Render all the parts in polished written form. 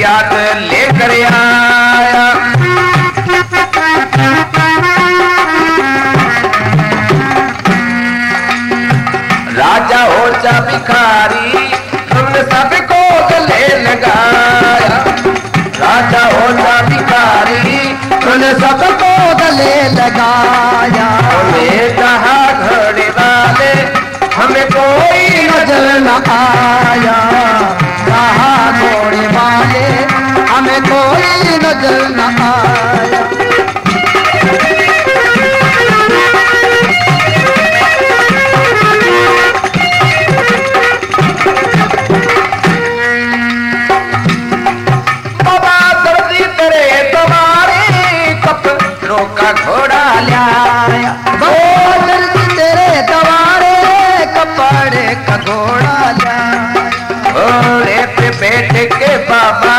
फरियाद लेकर आया। राजा हो जा भिखारी तुमने सबको गले लगाया। राजा हो जा भिखारी तुमने सबको गले लगाया। हमें कहा घोड़े वाले हमें कोई नजर न आया। कहा घोड़े वाले हमें कोई नजर न आया। का घोड़ा लाया तेरे दवारे कपड़े का घोड़ा लाया। घोड़े पे बैठ के बाबा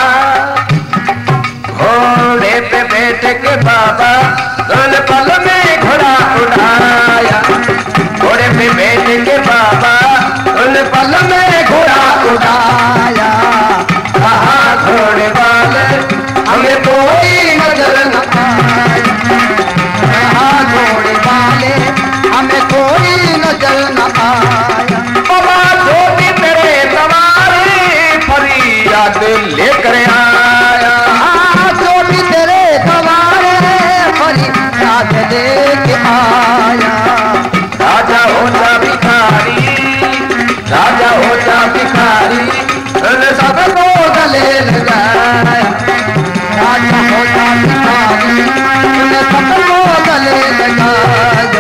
घोड़े पे बैठ के बाबा दोनों पल में घोड़ा उड़ाया। घोड़े पे बैठ के बाबा दोनों पल में घोड़ा उड़ाया। कहा घोड़े वाले हमें कोई नजर न आया। घोड़े वाले हमें कोई नजर न आया। बाबा जो भी तेरे दवारे फरियाद लेकर आया। जो भी तेरे दवारे फरियाद लेके आया। राजा हो जा भिखारी राजा हो जा भिखारी सबको गले लगाया। राजा हो जा भिखारी सबको गले लगाया।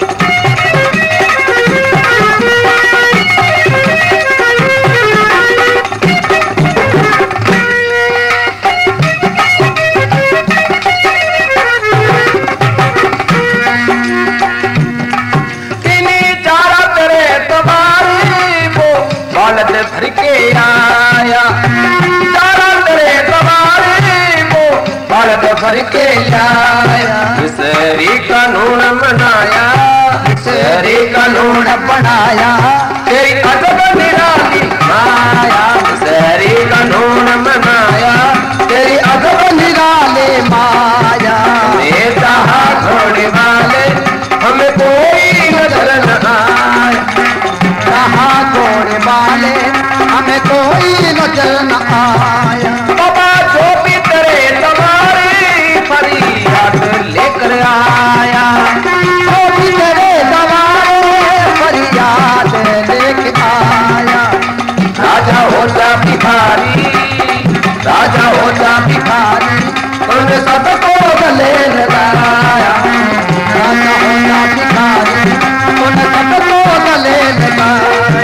भर के आया। चारा तेरे दवारे वो बलद भर के आया। शहरी कानून मनाया शहरी कानून बनाया। तेरी अदब निराली माया। शहरी कानून मनाया तेरी अदब निराले माया। नेता घोड़े वाले हमें कोई नजर न आया। कहा घोड़े वाले हमें कोई नजर न आया। बाबा जो भी तेरे दवारे फरियाद लेकर आया। जो भी तेरे दवारे फरियाद लेकर आया। राजा हो जा भिखारी राजा हो जा भिखारी उन्होंने सबको गले लगाया। राजा हो जा भिखारी उन्होंने सबको गले लगाया।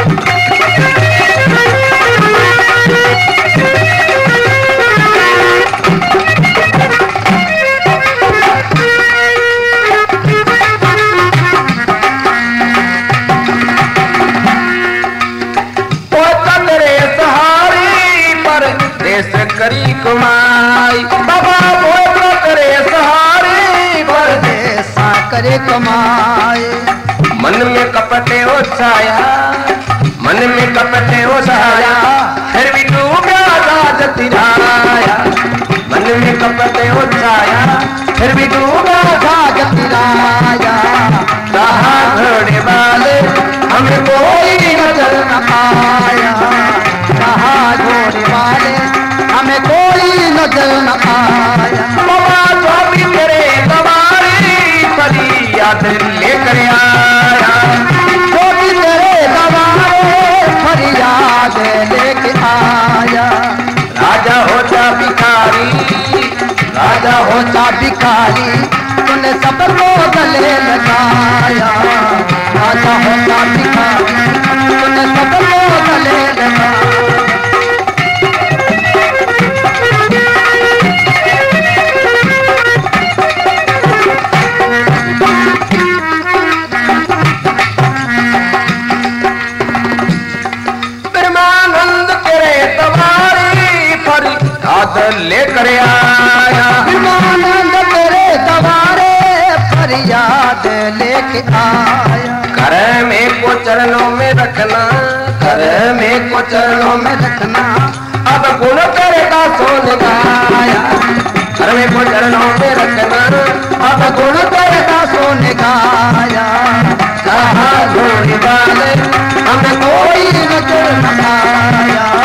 करी कमाई बाबा बोल करे सहारे पर देसा करे कमाई। मन में कपटे हो छाया मन में कपटे हो छाया फिर भी डूबा राज तिराया। मन में कपटे हो छाया फिर भी डूबा राज तिराया। कहा घोड़े वाले हमें कोई नजर न आया। कहा घोड़े वाले हमें कोई नजर न आया। बाबा जो भी तेरे दवारे फरियाद लेकर आया। जो भी तेरे दवारे फरियाद लेके आया। राजा हो जा भिखारी राजा हो जा भिखारी तूने सबको गले लगाया। राजा हो जा भिखारी तूने सबको गले लगाया। लेकर आया। आनंद तेरे दवारे फरियाद लेके आया। घर में को चरणों में रखना घर में को चरणों में रखना। अब गुण तेरे का सोन गाया घर में को चरणों में रखना अब गुण तेरे का सोन गाया कहा जोड़ी वाले हमें कोई न आया